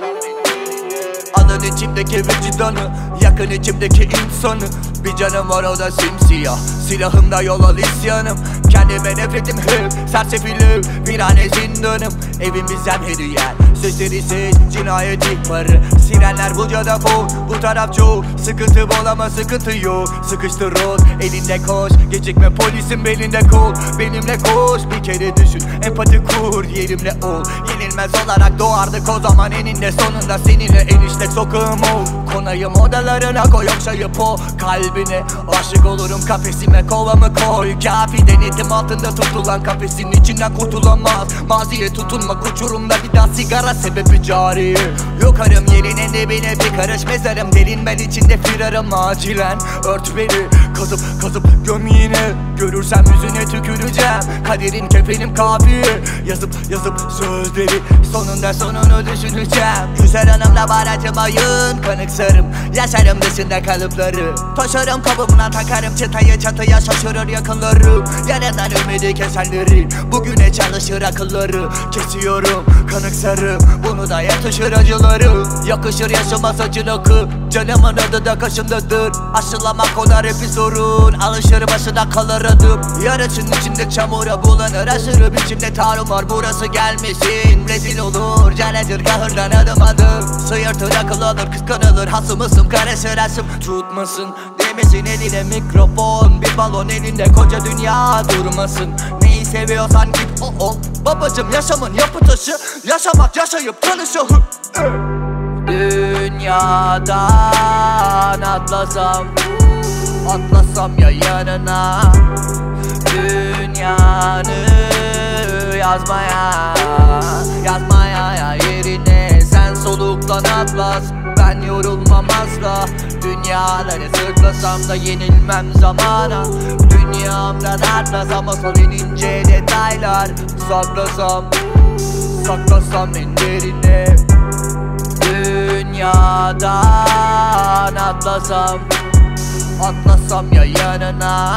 Alın içimdeki vicdanı, yakın içimdeki insanı. Bir canım var, o da simsiyah. Silahımda yol al isyanım. Kendime nefretim hep, sersefilim, virane zindanım. Evimizden hediye, sesleri ses, cinayet ihbarı. Sirenler bu cadafon, bu taraf çok. Sıkıntı bol ama sıkıntı yok. Sıkıştır rol, elinde koş. Gecikme polisin belinde kol. Benimle koş, bir kere düşün, empati kur, yerimle ol. Yenilmez olarak doğardık o zaman eninde sonunda. Seninle enişte sokağım ol. Konayım odalarına koy, okşayıp o kalbine. Aşık olurum kafesime, kovamı koy. Kafi denetim altında tutulan kafesin içinden kurtulamaz. Maziye tutunmak uçurumda, bir daha sigara sebebi cari. Yokarım yerin en dibine, bir karış mezarım derin, ben içinde firarım acilen. Ört beni, kazıp göm yine. Görürsem yüzüne tüküreceğim. Kaderin kefenim kafi. Yazıp sözleri, sonunu düşüneceğim. Güzel hanımla baracımayın, kanıksarım. Yaşarım dışında kalıpları. Taşarım kabımdan takarım çıtayı, çatıya şaşırır yakınlarım. Yaradan ümidi kesenleri, bugüne çalışır akılları. Kesiyorum kanıksarım, bunu da yatışır acıları. Yakışır yaşamaz acılıkı, canımın adı da kaşımdadır. Aşılamak onlar hep bir sorun, alışır başına kalır adım. Yarışın içinde çamura bulanır, aşırı biçimde tarumar burası gelmesin. Rezil olur, canedir kahırdan adım adım. Sıyırtır akıl alır, kıskanılır, hasımısım karışır asım. Tutmasın demesin eline mikrofon, bir balon elinde koca dünya durmasın. Neyi seviyorsan git o ol. Babacım yaşamın yapı taşı, yaşamak yaşayıp tanışalım. Dünyadan atlasam ya yanına. Dünyanı yazmaya ya yerine. Sen soluklan atlas, ben yorulmam asla. Dünyaları sırtlasam da yenilmem zamana. Dünyamdan atlas ama son inince detaylar. Saklasam en derine. Dünyadan atlasam ya yanına.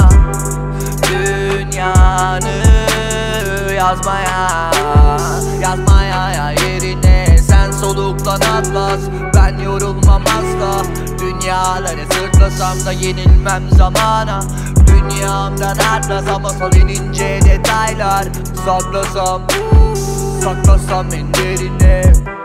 Dünyanı yazmaya ya yerine. Sen soluklan atlas, ben yorulmam asla. Dünyaları sırtlasam da yenilmem zamana. Dünyamdan atlas ama son inince detaylar. Saklasam en derine.